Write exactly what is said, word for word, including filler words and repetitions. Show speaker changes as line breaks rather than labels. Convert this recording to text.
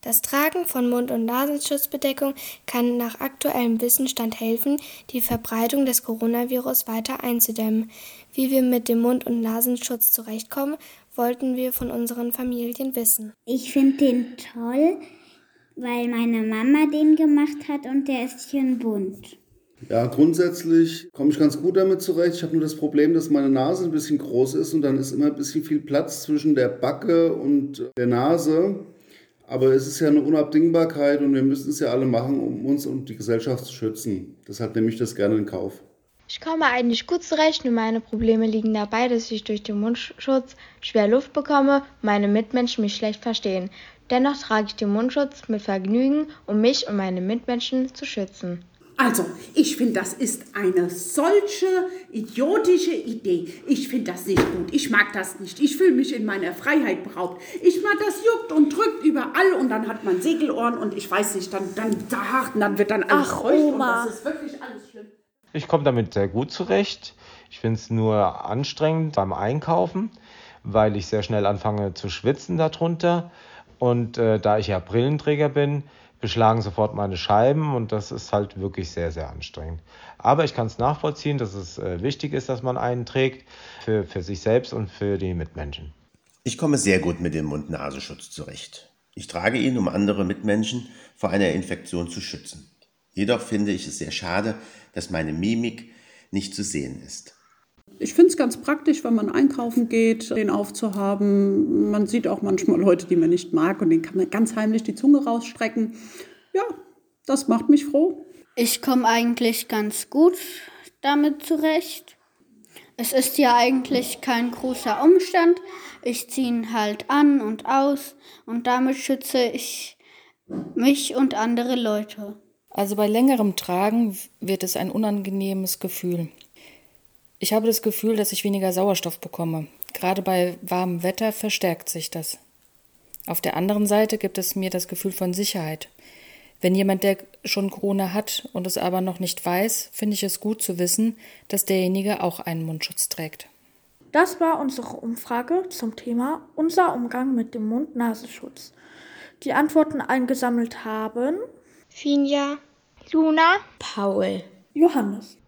Das Tragen von Mund- und Nasenschutzbedeckung kann nach aktuellem Wissensstand helfen, die Verbreitung des Coronavirus weiter einzudämmen. Wie wir mit dem Mund- und Nasenschutz zurechtkommen, wollten wir von unseren Familien wissen.
Ich finde den toll, weil meine Mama den gemacht hat und der ist schön bunt.
Ja, grundsätzlich komme ich ganz gut damit zurecht. Ich habe nur das Problem, dass meine Nase ein bisschen groß ist und dann ist immer ein bisschen viel Platz zwischen der Backe und der Nase. Aber es ist ja eine Unabdingbarkeit und wir müssen es ja alle machen, um uns und die Gesellschaft zu schützen. Deshalb nehme ich das gerne in Kauf.
Ich komme eigentlich gut zurecht, nur meine Probleme liegen dabei, dass ich durch den Mundschutz schwer Luft bekomme und meine Mitmenschen mich schlecht verstehen. Dennoch trage ich den Mundschutz mit Vergnügen, um mich und meine Mitmenschen zu schützen.
Also, ich finde, das ist eine solche idiotische Idee. Ich finde das nicht gut. Ich mag das nicht. Ich fühle mich in meiner Freiheit beraubt. Ich mag, das juckt und drückt überall und dann hat man Segelohren und ich weiß nicht, dann, dann, und dann wird dann alles
Ach,
feucht
Oma.
und das ist wirklich alles schlimm.
Ich komme damit sehr gut zurecht. Ich finde es nur anstrengend beim Einkaufen, weil ich sehr schnell anfange zu schwitzen darunter. Und äh, da ich ja Brillenträger bin, beschlagen sofort meine Scheiben und das ist halt wirklich sehr, sehr anstrengend. Aber ich kann es nachvollziehen, dass es äh, wichtig ist, dass man einen trägt für, für sich selbst und für die Mitmenschen.
Ich komme sehr gut mit dem Mund-Nasenschutz zurecht. Ich trage ihn, um andere Mitmenschen vor einer Infektion zu schützen. Jedoch finde ich es sehr schade, dass meine Mimik nicht zu sehen ist.
Ich finde es ganz praktisch, wenn man einkaufen geht, den aufzuhaben. Man sieht auch manchmal Leute, die man nicht mag und denen kann man ganz heimlich die Zunge rausstrecken. Ja, das macht mich froh.
Ich komme eigentlich ganz gut damit zurecht. Es ist ja eigentlich kein großer Umstand. Ich ziehe ihn halt an und aus und damit schütze ich mich und andere Leute.
Also bei längerem Tragen wird es ein unangenehmes Gefühl. Ich habe das Gefühl, dass ich weniger Sauerstoff bekomme. Gerade bei warmem Wetter verstärkt sich das. Auf der anderen Seite gibt es mir das Gefühl von Sicherheit. Wenn jemand, der schon Corona hat und es aber noch nicht weiß, finde ich es gut zu wissen, dass derjenige auch einen Mundschutz trägt.
Das war unsere Umfrage zum Thema unser Umgang mit dem Mund-Nasenschutz. Die Antworten eingesammelt haben
Finja,
Luna,
Paul,
Johannes.